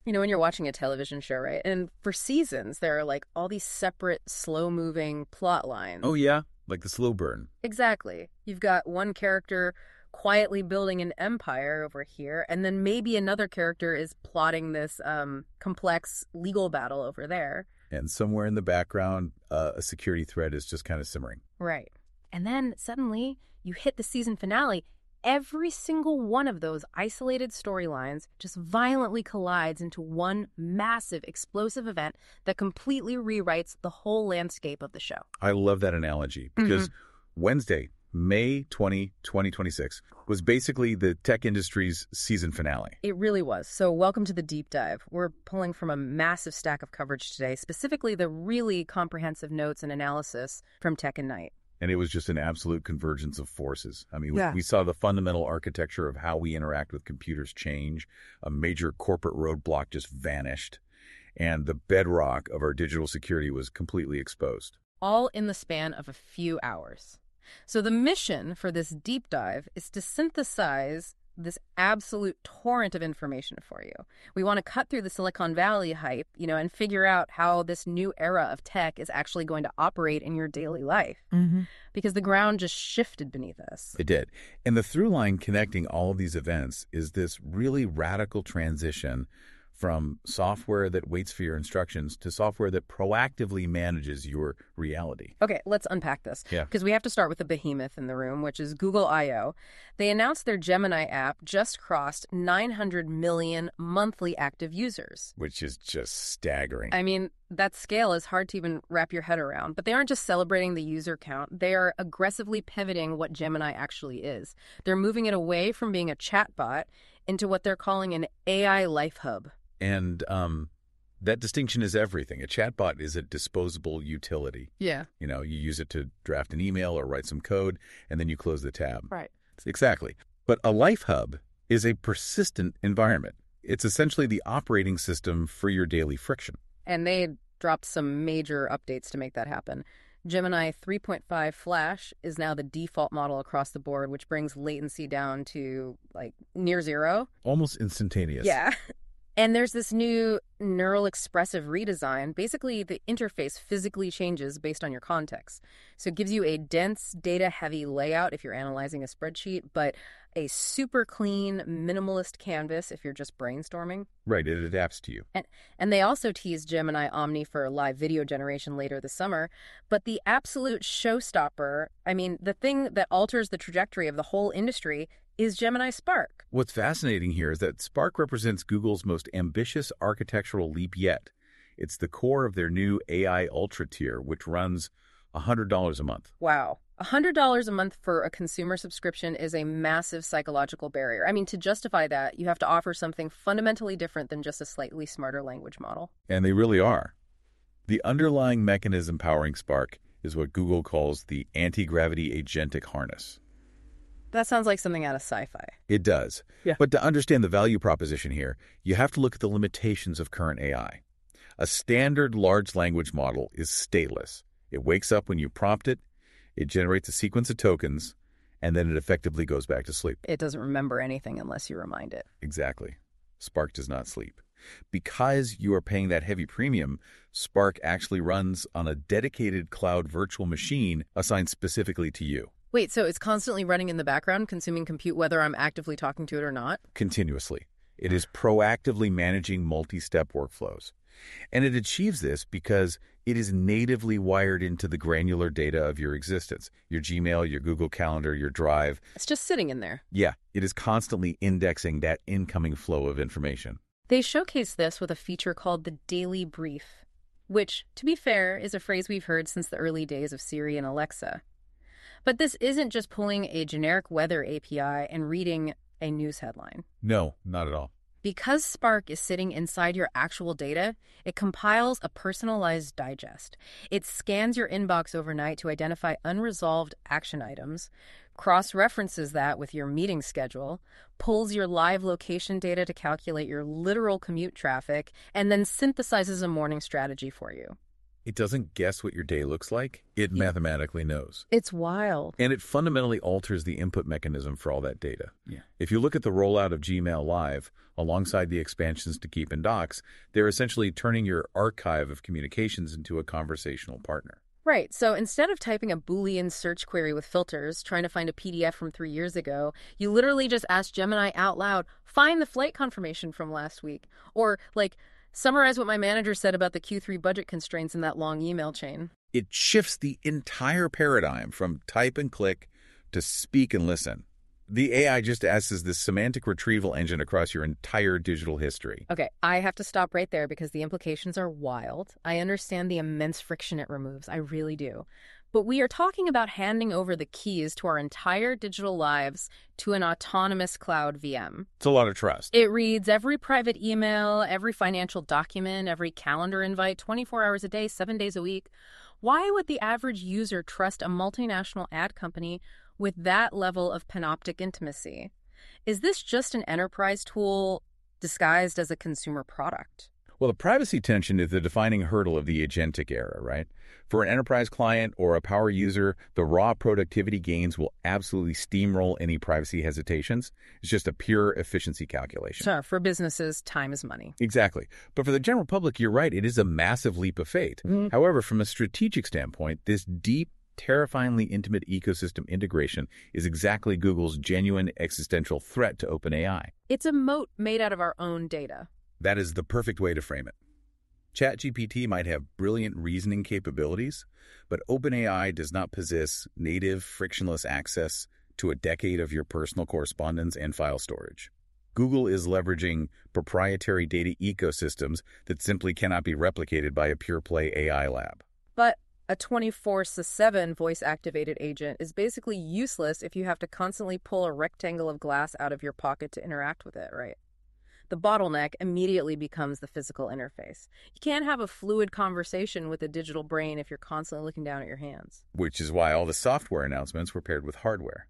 When you're watching a television show, right? And for seasons, there are like all these separate, slow-moving plot lines. Oh, yeah? Like the slow burn. Exactly. You've got one character quietly building an empire over here, and then maybe another character is plotting this complex legal battle over there. And somewhere in the background, a security threat is just kind of simmering. Right. And then suddenly you hit the season finale. Every single one of those isolated storylines just violently collides into one massive, explosive event that completely rewrites the whole landscape of the show. I love that analogy because Wednesday, May 20, 2026, was basically the tech industry's season finale. It really was. So welcome to the deep dive. We're pulling from a massive stack of coverage today, specifically the really comprehensive notes and analysis from Tech and Night. And it was just an absolute convergence of forces. I mean, Yeah. we saw the fundamental architecture of how we interact with computers change. A major corporate roadblock just vanished. And the bedrock of our digital security was completely exposed. All in the span of a few hours. So the mission for this deep dive is to synthesize this absolute torrent of information for you. We want to cut through the Silicon Valley hype, and figure out how this new era of tech is actually going to operate in your daily life. Because the ground just shifted beneath us. It did. And the through line connecting all of these events is this really radical transition from software that waits for your instructions to software that proactively manages your reality. Okay, let's unpack this. Yeah. Because we have to start with the behemoth in the room, which is Google I.O. They announced their Gemini app just crossed 900 million monthly active users. Which is just staggering. I mean, that scale is hard to even wrap your head around. But they aren't just celebrating the user count. They are aggressively pivoting what Gemini actually is. They're moving it away from being a chatbot into what they're calling an AI life hub. And that distinction is everything. A chatbot is a disposable utility. Yeah. You use it to draft an email or write some code, and then you close the tab. Right. Exactly. But a life hub is a persistent environment. It's essentially the operating system for your daily friction. And they dropped some major updates to make that happen. Gemini 3.5 Flash is now the default model across the board, which brings latency down to near zero. Almost instantaneous. Yeah. And there's this new neural expressive redesign. Basically, the interface physically changes based on your context. So it gives you a dense, data-heavy layout if you're analyzing a spreadsheet, but a super clean, minimalist canvas if you're just brainstorming. Right, it adapts to you. And they also teased Gemini Omni for live video generation later this summer. But the absolute showstopper, the thing that alters the trajectory of the whole industry, is Gemini Spark. What's fascinating here is that Spark represents Google's most ambitious architectural leap yet. It's the core of their new AI Ultra tier, which runs $100 a month. Wow. $100 a month for a consumer subscription is a massive psychological barrier. To justify that, you have to offer something fundamentally different than just a slightly smarter language model. And they really are. The underlying mechanism powering Spark is what Google calls the anti-gravity agentic harness. That sounds like something out of sci-fi. It does. Yeah. But to understand the value proposition here, you have to look at the limitations of current AI. A standard large language model is stateless. It wakes up when you prompt it, it generates a sequence of tokens, and then it effectively goes back to sleep. It doesn't remember anything unless you remind it. Exactly. Spark does not sleep. Because you are paying that heavy premium, Spark actually runs on a dedicated cloud virtual machine assigned specifically to you. Wait, so it's constantly running in the background, consuming compute whether I'm actively talking to it or not? Continuously. It is proactively managing multi-step workflows. And it achieves this because it is natively wired into the granular data of your existence, your Gmail, your Google Calendar, your Drive. It's just sitting in there. Yeah, it is constantly indexing that incoming flow of information. They showcase this with a feature called the Daily Brief, which, to be fair, is a phrase we've heard since the early days of Siri and Alexa. But this isn't just pulling a generic weather API and reading a news headline. No, not at all. Because Spark is sitting inside your actual data, it compiles a personalized digest. It scans your inbox overnight to identify unresolved action items, cross-references that with your meeting schedule, pulls your live location data to calculate your literal commute traffic, and then synthesizes a morning strategy for you. It doesn't guess what your day looks like. It mathematically knows. It's wild. And it fundamentally alters the input mechanism for all that data. Yeah. If you look at the rollout of Gmail Live, alongside the expansions to Keep and Docs, they're essentially turning your archive of communications into a conversational partner. Right. So instead of typing a Boolean search query with filters, trying to find a PDF from 3 years ago, you literally just ask Gemini out loud, find the flight confirmation from last week. Or, summarize what my manager said about the Q3 budget constraints in that long email chain. It shifts the entire paradigm from type and click to speak and listen. The AI just acts as this semantic retrieval engine across your entire digital history. Okay, I have to stop right there because the implications are wild. I understand the immense friction it removes. I really do. But we are talking about handing over the keys to our entire digital lives to an autonomous cloud VM. It's a lot of trust. It reads every private email, every financial document, every calendar invite, 24 hours a day, 7 days a week. Why would the average user trust a multinational ad company with that level of panoptic intimacy? Is this just an enterprise tool disguised as a consumer product? Well, the privacy tension is the defining hurdle of the agentic era, right? For an enterprise client or a power user, the raw productivity gains will absolutely steamroll any privacy hesitations. It's just a pure efficiency calculation. Sure, for businesses, time is money. Exactly. But for the general public, you're right, it is a massive leap of faith. Mm-hmm. However, from a strategic standpoint, this deep, terrifyingly intimate ecosystem integration is exactly Google's genuine existential threat to OpenAI. It's a moat made out of our own data. That is the perfect way to frame it. ChatGPT might have brilliant reasoning capabilities, but OpenAI does not possess native, frictionless access to a decade of your personal correspondence and file storage. Google is leveraging proprietary data ecosystems that simply cannot be replicated by a pure-play AI lab. But a 24/7 voice-activated agent is basically useless if you have to constantly pull a rectangle of glass out of your pocket to interact with it, right? The bottleneck immediately becomes the physical interface. You can't have a fluid conversation with a digital brain if you're constantly looking down at your hands. Which is why all the software announcements were paired with hardware.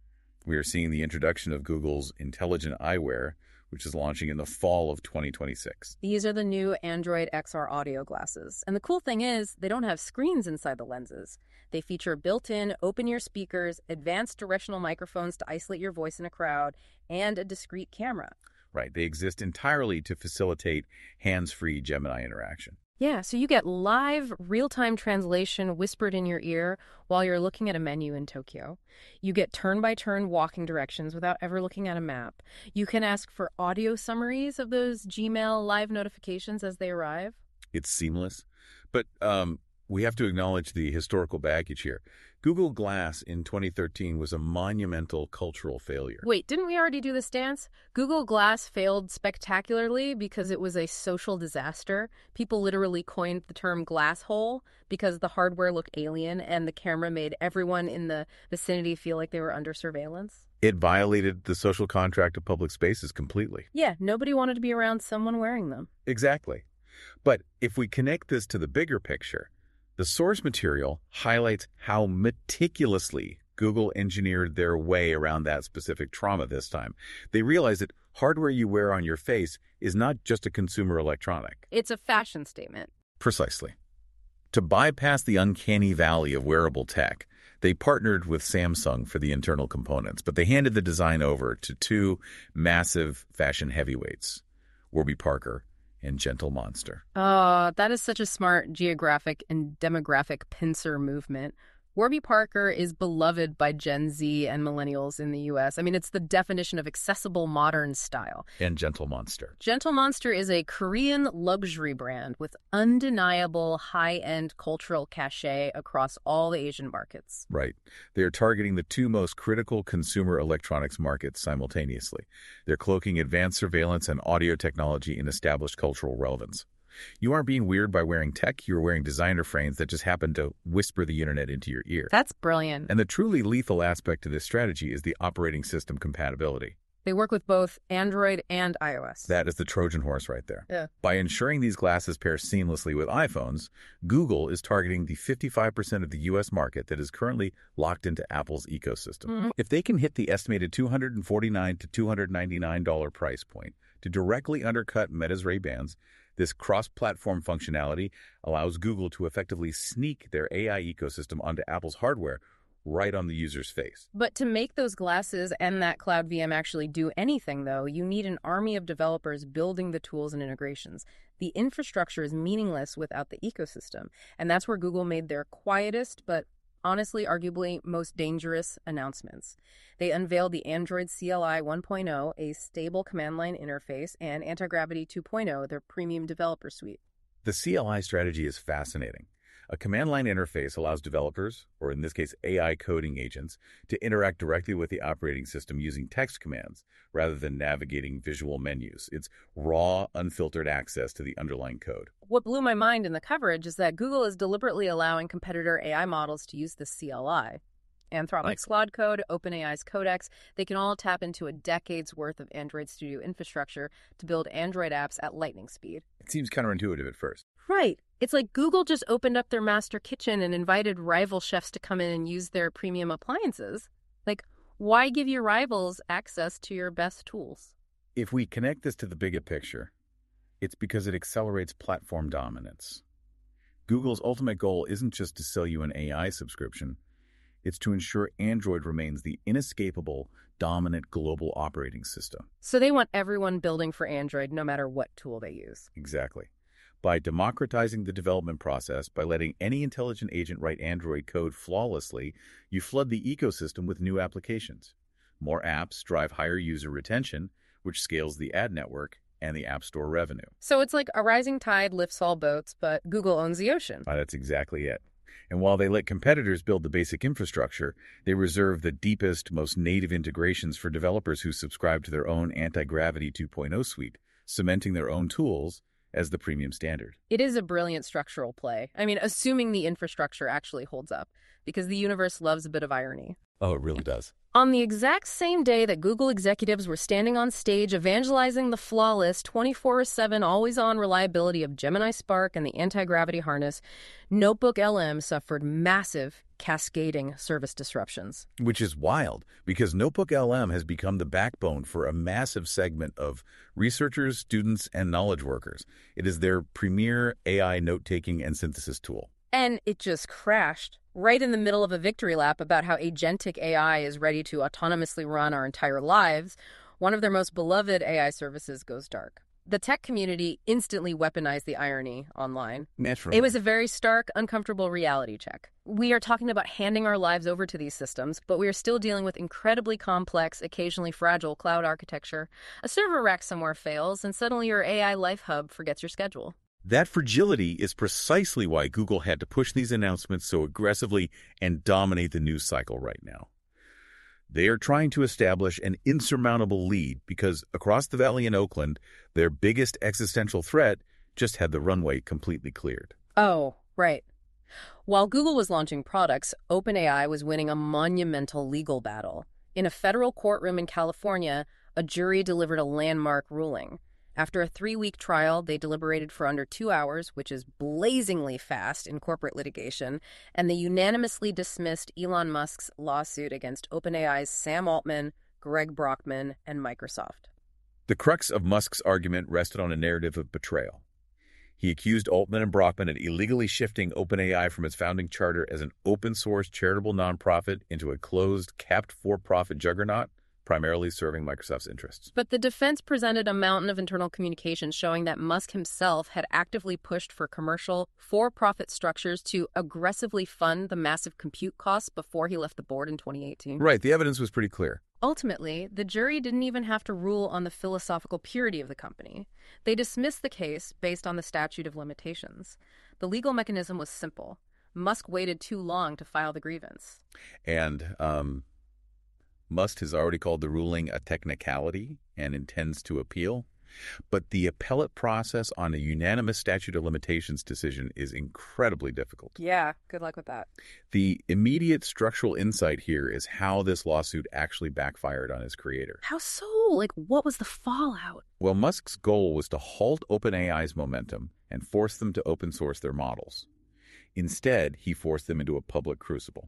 We are seeing the introduction of Google's Intelligent Eyewear, which is launching in the fall of 2026. These are the new Android XR audio glasses. And the cool thing is, they don't have screens inside the lenses. They feature built-in open-ear speakers, advanced directional microphones to isolate your voice in a crowd, and a discrete camera. Right, they exist entirely to facilitate hands-free Gemini interaction. Yeah, so you get live, real-time translation whispered in your ear while you're looking at a menu in Tokyo. You get turn-by-turn walking directions without ever looking at a map. You can ask for audio summaries of those Gmail live notifications as they arrive. It's seamless. But we have to acknowledge the historical baggage here. Google Glass in 2013 was a monumental cultural failure. Wait, didn't we already do this dance? Google Glass failed spectacularly because it was a social disaster. People literally coined the term glass hole because the hardware looked alien and the camera made everyone in the vicinity feel like they were under surveillance. It violated the social contract of public spaces completely. Yeah, nobody wanted to be around someone wearing them. Exactly. But if we connect this to the bigger picture, the source material highlights how meticulously Google engineered their way around that specific trauma this time. They realized that hardware you wear on your face is not just a consumer electronic. It's a fashion statement. Precisely. To bypass the uncanny valley of wearable tech, they partnered with Samsung for the internal components, but they handed the design over to two massive fashion heavyweights, Warby Parker and Gentle Monster. That is such a smart geographic and demographic pincer movement. Warby Parker is beloved by Gen Z and millennials in the U.S. I mean, it's the definition of accessible modern style. And Gentle Monster. Gentle Monster is a Korean luxury brand with undeniable high-end cultural cachet across all the Asian markets. Right. They are targeting the two most critical consumer electronics markets simultaneously. They're cloaking advanced surveillance and audio technology in established cultural relevance. You aren't being weird by wearing tech, you're wearing designer frames that just happen to whisper the internet into your ear. That's brilliant. And the truly lethal aspect to this strategy is the operating system compatibility. They work with both Android and iOS. That is the Trojan horse right there. Yeah. By ensuring these glasses pair seamlessly with iPhones, Google is targeting the 55% of the U.S. market that is currently locked into Apple's ecosystem. Mm-hmm. If they can hit the estimated $249 to $299 price point To directly undercut Meta's Ray-Bans, this cross-platform functionality allows Google to effectively sneak their AI ecosystem onto Apple's hardware right on the user's face. But to make those glasses and that Cloud VM actually do anything, though, you need an army of developers building the tools and integrations. The infrastructure is meaningless without the ecosystem, and that's where Google made their quietest but honestly, arguably most dangerous announcements. They unveiled the Android CLI 1.0, a stable command line interface, and Anti-Gravity 2.0, their premium developer suite. The CLI strategy is fascinating. A command line interface allows developers, or in this case AI coding agents, to interact directly with the operating system using text commands rather than navigating visual menus. It's raw, unfiltered access to the underlying code. What blew my mind in the coverage is that Google is deliberately allowing competitor AI models to use the CLI. Anthropic's Claude Code, OpenAI's Codex, they can all tap into a decade's worth of Android Studio infrastructure to build Android apps at lightning speed. It seems counterintuitive at first. Right. It's like Google just opened up their master kitchen and invited rival chefs to come in and use their premium appliances. Like, why give your rivals access to your best tools? If we connect this to the bigger picture, it's because it accelerates platform dominance. Google's ultimate goal isn't just to sell you an AI subscription. It's to ensure Android remains the inescapable, dominant global operating system. So they want everyone building for Android no matter what tool they use. Exactly. By democratizing the development process, by letting any intelligent agent write Android code flawlessly, you flood the ecosystem with new applications. More apps drive higher user retention, which scales the ad network and the App Store revenue. So it's like a rising tide lifts all boats, but Google owns the ocean. That's exactly it. And while they let competitors build the basic infrastructure, they reserve the deepest, most native integrations for developers who subscribe to their own Anti-Gravity 2.0 suite, cementing their own tools as the premium standard. It is a brilliant structural play. I mean, assuming the infrastructure actually holds up, because the universe loves a bit of irony. Oh, it really does. On the exact same day that Google executives were standing on stage evangelizing the flawless 24/7 always-on reliability of Gemini Spark and the anti-gravity harness, Notebook LM suffered massive, cascading service disruptions. Which is wild, because Notebook LM has become the backbone for a massive segment of researchers, students, and knowledge workers. It is their premier AI note-taking and synthesis tool. And it just crashed right in the middle of a victory lap about how agentic AI is ready to autonomously run our entire lives. One of their most beloved AI services goes dark. The tech community instantly weaponized the irony online. Naturally. It was a very stark, uncomfortable reality check. We are talking about handing our lives over to these systems, but we are still dealing with incredibly complex, occasionally fragile cloud architecture. A server rack somewhere fails, and suddenly your AI life hub forgets your schedule. That fragility is precisely why Google had to push these announcements so aggressively and dominate the news cycle right now. They are trying to establish an insurmountable lead because across the valley in Oakland, their biggest existential threat just had the runway completely cleared. Oh, right. While Google was launching products, OpenAI was winning a monumental legal battle. In a federal courtroom in California, a jury delivered a landmark ruling. After a 3-week trial, they deliberated for under 2 hours, which is blazingly fast in corporate litigation, and they unanimously dismissed Elon Musk's lawsuit against OpenAI's Sam Altman, Greg Brockman, and Microsoft. The crux of Musk's argument rested on a narrative of betrayal. He accused Altman and Brockman of illegally shifting OpenAI from its founding charter as an open-source charitable nonprofit into a closed, capped for-profit juggernaut, primarily serving Microsoft's interests. But the defense presented a mountain of internal communications showing that Musk himself had actively pushed for commercial, for-profit structures to aggressively fund the massive compute costs before he left the board in 2018. Right, the evidence was pretty clear. Ultimately, the jury didn't even have to rule on the philosophical purity of the company. They dismissed the case based on the statute of limitations. The legal mechanism was simple. Musk waited too long to file the grievance. And, Musk has already called the ruling a technicality and intends to appeal. But the appellate process on a unanimous statute of limitations decision is incredibly difficult. Yeah, good luck with that. The immediate structural insight here is how this lawsuit actually backfired on his creator. How so? What was the fallout? Well, Musk's goal was to halt OpenAI's momentum and force them to open source their models. Instead, he forced them into a public crucible.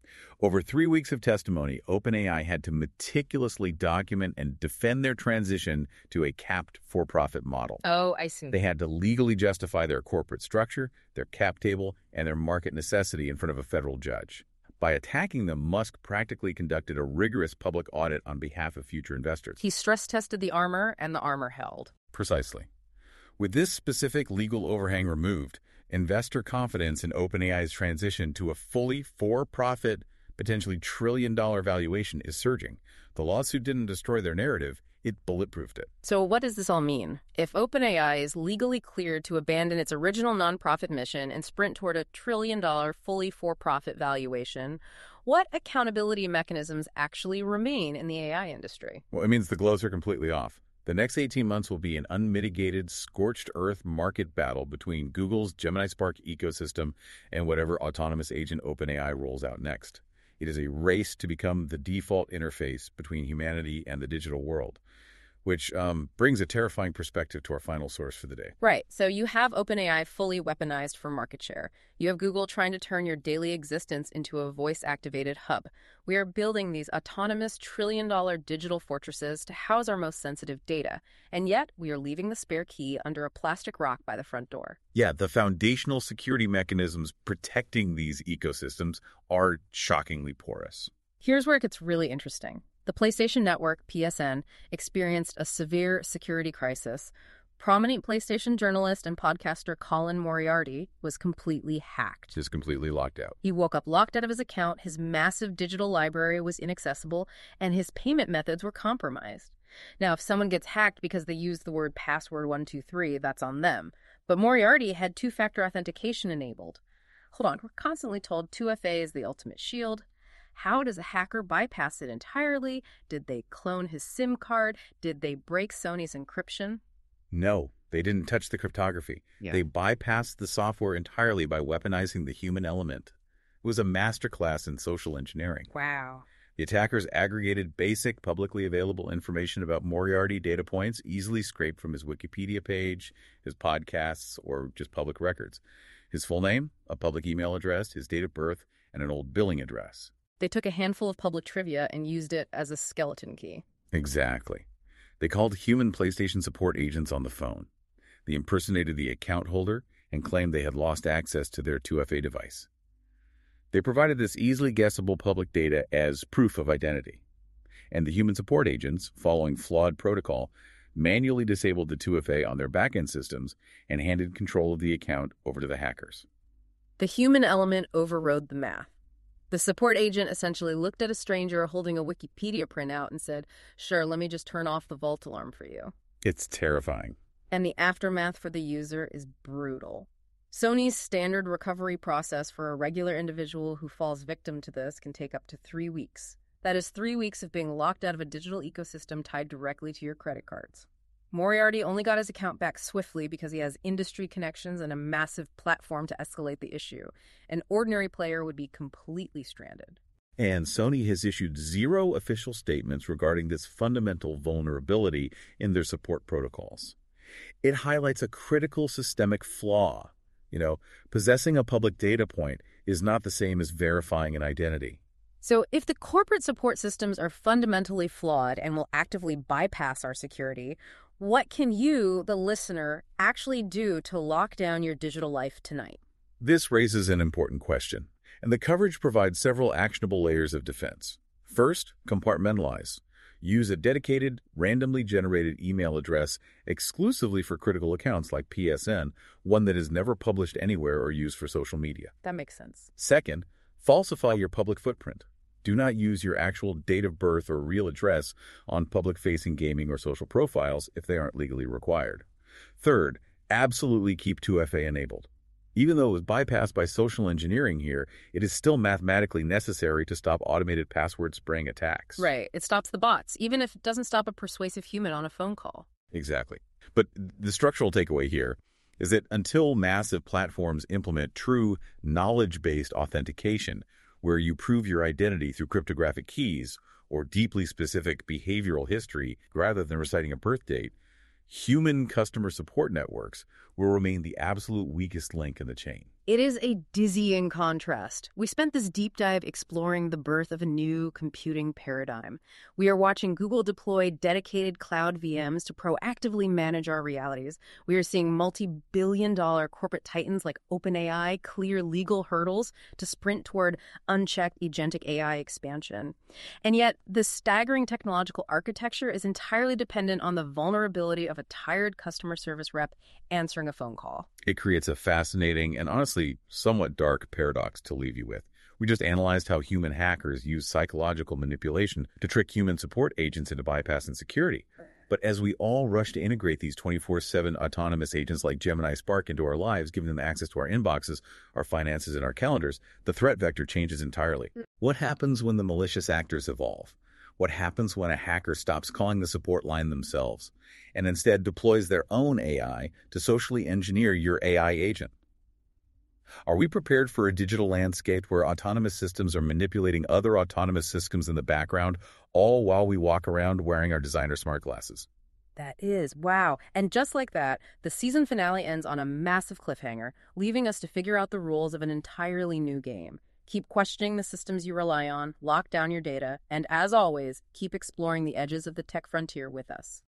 Over 3 weeks of testimony, OpenAI had to meticulously document and defend their transition to a capped for-profit model. Oh, I see. They had to legally justify their corporate structure, their cap table, and their market necessity in front of a federal judge. By attacking them, Musk practically conducted a rigorous public audit on behalf of future investors. He stress-tested the armor, and the armor held. Precisely. With this specific legal overhang removed, investor confidence in OpenAI's transition to a fully for-profit, potentially trillion-dollar valuation is surging. The lawsuit didn't destroy their narrative, it bulletproofed it. So what does this all mean? If OpenAI is legally cleared to abandon its original nonprofit mission and sprint toward a trillion-dollar fully for-profit valuation, what accountability mechanisms actually remain in the AI industry? Well, it means the gloves are completely off. The next 18 months will be an unmitigated, scorched-earth market battle between Google's Gemini Spark ecosystem and whatever autonomous agent OpenAI rolls out next. It is a race to become the default interface between humanity and the digital world, which brings a terrifying perspective to our final source for the day. Right. So you have OpenAI fully weaponized for market share. You have Google trying to turn your daily existence into a voice-activated hub. We are building these autonomous trillion-dollar digital fortresses to house our most sensitive data. And yet, we are leaving the spare key under a plastic rock by the front door. Yeah, the foundational security mechanisms protecting these ecosystems are shockingly porous. Here's where it gets really interesting. The PlayStation Network, PSN, experienced a severe security crisis. Prominent PlayStation journalist and podcaster Colin Moriarty was completely hacked. Just completely locked out. He woke up locked out of his account, his massive digital library was inaccessible, and his payment methods were compromised. Now, if someone gets hacked because they used the word password 123, that's on them. But Moriarty had two-factor authentication enabled. Hold on, we're constantly told 2FA is the ultimate shield. How does a hacker bypass it entirely? Did they clone his SIM card? Did they break Sony's encryption? No, they didn't touch the cryptography. Yeah. They bypassed the software entirely by weaponizing the human element. It was a masterclass in social engineering. Wow. The attackers aggregated basic, publicly available information about Moriarty data points easily scraped from his Wikipedia page, his podcasts, or just public records. His full name, a public email address, his date of birth, and an old billing address. They took a handful of public trivia and used it as a skeleton key. Exactly. They called human PlayStation support agents on the phone. They impersonated the account holder and claimed they had lost access to their 2FA device. They provided this easily guessable public data as proof of identity. And the human support agents, following flawed protocol, manually disabled the 2FA on their backend systems and handed control of the account over to the hackers. The human element overrode the math. The support agent essentially looked at a stranger holding a Wikipedia printout and said, "Sure, let me just turn off the vault alarm for you." It's terrifying. And the aftermath for the user is brutal. Sony's standard recovery process for a regular individual who falls victim to this can take up to 3 weeks. That is 3 weeks of being locked out of a digital ecosystem tied directly to your credit cards. Moriarty only got his account back swiftly because he has industry connections and a massive platform to escalate the issue. An ordinary player would be completely stranded. And Sony has issued 0 official statements regarding this fundamental vulnerability in their support protocols. It highlights a critical systemic flaw. Possessing a public data point is not the same as verifying an identity. So if the corporate support systems are fundamentally flawed and will actively bypass our security, what can you, the listener, actually do to lock down your digital life tonight? This raises an important question, and the coverage provides several actionable layers of defense. First, compartmentalize. Use a dedicated, randomly generated email address exclusively for critical accounts like PSN, one that is never published anywhere or used for social media. That makes sense. Second, falsify your public footprint. Do not use your actual date of birth or real address on public-facing gaming or social profiles if they aren't legally required. Third, absolutely keep 2FA enabled. Even though it was bypassed by social engineering here, it is still mathematically necessary to stop automated password spraying attacks. Right. It stops the bots, even if it doesn't stop a persuasive human on a phone call. Exactly. But the structural takeaway here is that until massive platforms implement true knowledge-based authentication, where you prove your identity through cryptographic keys or deeply specific behavioral history rather than reciting a birth date, human customer support networks will remain the absolute weakest link in the chain. It is a dizzying contrast. We spent this deep dive exploring the birth of a new computing paradigm. We are watching Google deploy dedicated cloud VMs to proactively manage our realities. We are seeing multi-billion-dollar corporate titans like OpenAI clear legal hurdles to sprint toward unchecked agentic AI expansion. And yet, this staggering technological architecture is entirely dependent on the vulnerability of a tired customer service rep answering a phone call. It creates a fascinating and honestly somewhat dark paradox to leave you with. We just analyzed how human hackers use psychological manipulation to trick human support agents into bypassing security. But as we all rush to integrate these 24/7 autonomous agents like Gemini Spark into our lives, giving them access to our inboxes, our finances, and our calendars, the threat vector changes entirely. What happens when the malicious actors evolve? What happens when a hacker stops calling the support line themselves and instead deploys their own AI to socially engineer your AI agent? Are we prepared for a digital landscape where autonomous systems are manipulating other autonomous systems in the background, all while we walk around wearing our designer smart glasses? That is, wow. And just like that, the season finale ends on a massive cliffhanger, leaving us to figure out the rules of an entirely new game. Keep questioning the systems you rely on, lock down your data, and as always, keep exploring the edges of the tech frontier with us.